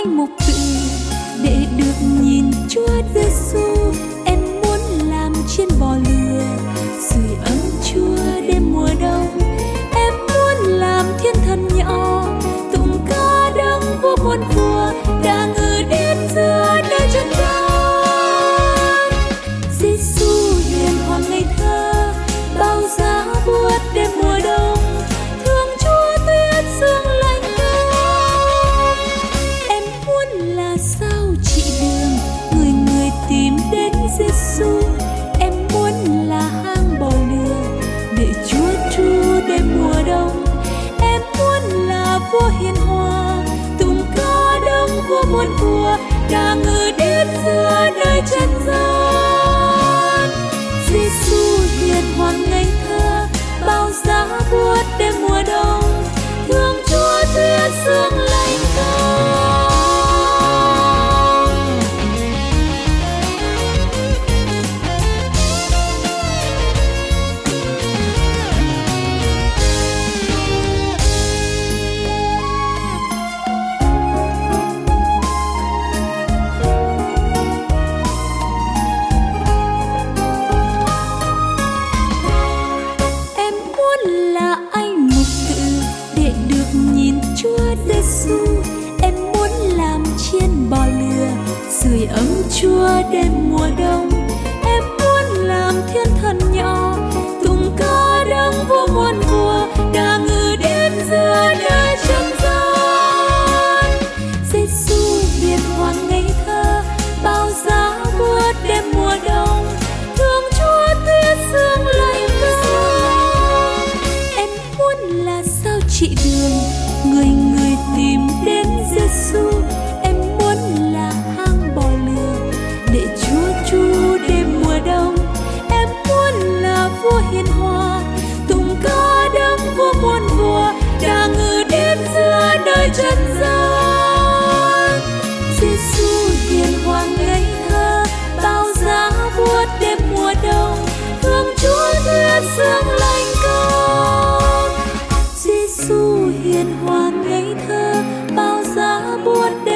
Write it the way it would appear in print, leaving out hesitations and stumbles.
mục tự để được nhìn Chúa Giêsu. Em muốn làm chiên bò lừa, sưởi ấm Chúa đêm mùa đông. Em muốn làm thiên thần nhỏ, tụng ca đấng vua muôn vua đã ngự đến giữa nơi chân gian. Giêsu hiền hoàng ngây thơ, bao giá buốt đêm mùa đông, thương Chúa tuyết sương lạnh cơm. Em muốn là sao chỉ đường, người người tìm đến Giêsu. Em muốn là hang bò lừa để Chúa tru đêm mùa đông. Em muốn là vua hiền hòa, tụng ca đấng vua muôn vua đã ngự đến giữa nơi chân gian. Giêsu hiền hoàng ngây thơ, bao giá buốt đêm mùa đông, thương Chúa tuyết sương lạnh cơm. Chúa Giêsu, em muốn làm chiên bò lừa, sưởi ấm Chúa đêm mùa đông. Em muốn làm thiên thần nhỏ, tụng ca đấng vua muôn vua đã ngự đến giữa nơi chân gian. Giêsu hiền hoàng ngây thơ, bao giá buốt đêm mùa đông, thương Chúa tuyết sương lạnh cơm. Em muốn là sao chỉ đường, người người tìm đến Giêsu. Em muốn là hang bò lừa để Chúa tru đêm mùa đông. Em muốn là vua hiền hòa, tụng ca đấng vua muôn vua đã ngự đến giữa nơi chân gian. Giêsu hiền hoàng ngây thơ, bao giá buốt đêm mùa đông, thương Chúa tuyết sương lạnh cơm. Giêsu hiền hoàng ngây thơ, bao giá buốt